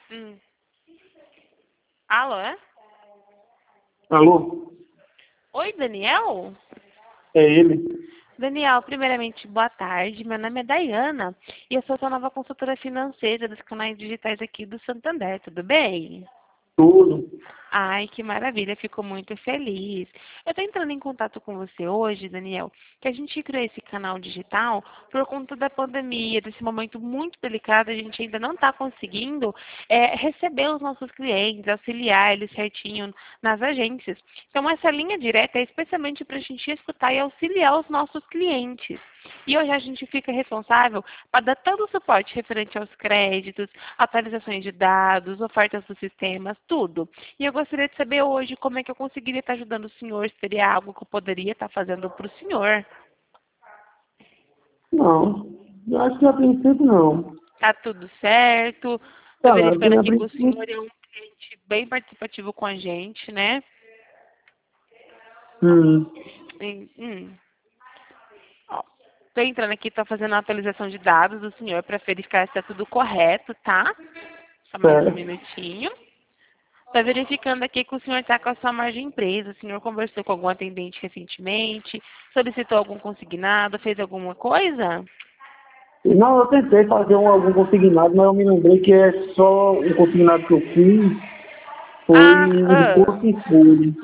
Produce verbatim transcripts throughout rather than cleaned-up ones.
Hum. Alô, é? Alô? Oi, Daniel? É ele? Daniel, primeiramente, boa tarde. Meu nome é Dayana e eu sou sua nova consultora financeira dos canais digitais aqui do Santander, tudo bem? Tudo. Ai, que maravilha, fico muito feliz. Eu estou entrando em contato com você hoje, Daniel, que a gente criou esse canal digital por conta da pandemia, desse momento muito delicado, a gente ainda não está conseguindo é, receber os nossos clientes, auxiliar eles certinho nas agências. Então, essa linha direta é especialmente para a gente escutar e auxiliar os nossos clientes. E hoje a gente fica responsável para dar todo o suporte referente aos créditos, atualizações de dados, ofertas dos sistemas, tudo. E eu gostaria de saber hoje como é que eu conseguiria estar ajudando o senhor, se teria algo que eu poderia estar fazendo para o senhor. Não, eu acho que a princípio não. Tá tudo certo. Estou Tá, verificando a aqui que o princípio, senhor é um cliente bem participativo com a gente, né? hum, E, hum. Estou entrando aqui, estou fazendo a atualização de dados do senhor para verificar se está tudo correto, tá? Só mais um certo. minutinho. Está verificando aqui que o senhor está com a sua margem presa. O senhor conversou com algum atendente recentemente? Solicitou algum consignado? Fez alguma coisa? Não, eu tentei fazer um, algum consignado, mas eu me lembrei que é só um consignado que eu fiz, foi Ah, um ah, posto em folha.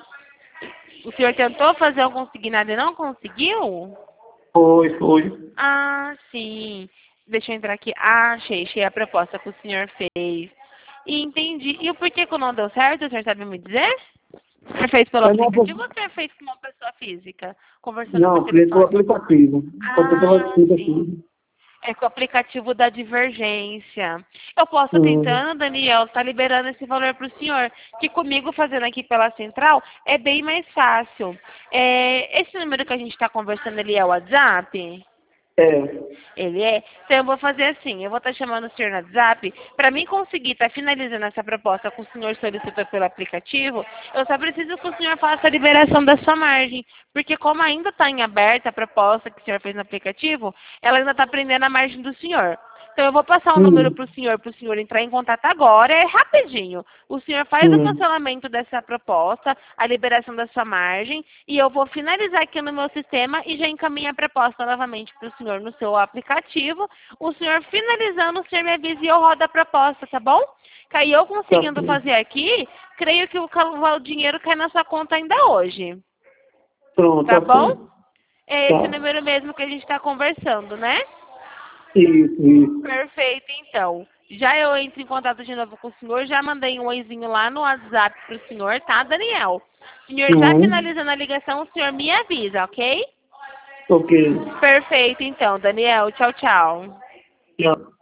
o senhor tentou fazer algum consignado e não conseguiu? Foi, foi. Ah, sim. Deixa eu entrar aqui. Ah, achei, achei a proposta que o senhor fez. E entendi. E o porquê que não deu certo, o senhor sabe me dizer? O senhor fez pelo É uma, aplicativo ou o senhor fez com uma pessoa física, conversando por não, foi pelo telefone? aplicativo. Foi pelo Ah, sim. aplicativo. É com o aplicativo da divergência. Eu posso estar Hum. tentando, Daniel, tá liberando esse valor para o senhor. Que comigo fazendo aqui pela central é bem mais fácil. É, esse número que a gente está conversando, ele é o WhatsApp? É. Ele é? Então eu vou fazer assim, eu vou estar chamando o senhor no WhatsApp, para mim conseguir estar finalizando essa proposta que o senhor solicitou pelo aplicativo, eu só preciso que o senhor faça a liberação da sua margem, porque como ainda está em aberta a proposta que o senhor fez no aplicativo, ela ainda está prendendo a margem do senhor. Então eu vou passar o número Hum. para o senhor, para o senhor entrar em contato agora, é rapidinho. O senhor faz o Hum. cancelamento dessa proposta, a liberação da sua margem, e eu vou finalizar aqui no meu sistema e já encaminho a proposta novamente para o senhor no seu aplicativo. O senhor finalizando, o senhor me avisa e eu rodo a proposta, tá bom? Que aí eu Tá conseguindo bom. fazer aqui, creio que o, cal- o dinheiro cai na sua conta ainda hoje. Pronto, Tá tá bom? certo. É esse Tá. número mesmo que a gente está conversando, né? Isso, isso. Perfeito, então. Já eu entro em contato de novo com o senhor, já mandei um oizinho lá no WhatsApp pro senhor, tá, Daniel? O senhor já Uhum. finalizando a ligação, o senhor me avisa, ok? Ok. Perfeito, então, Daniel. Tchau, tchau. Tchau.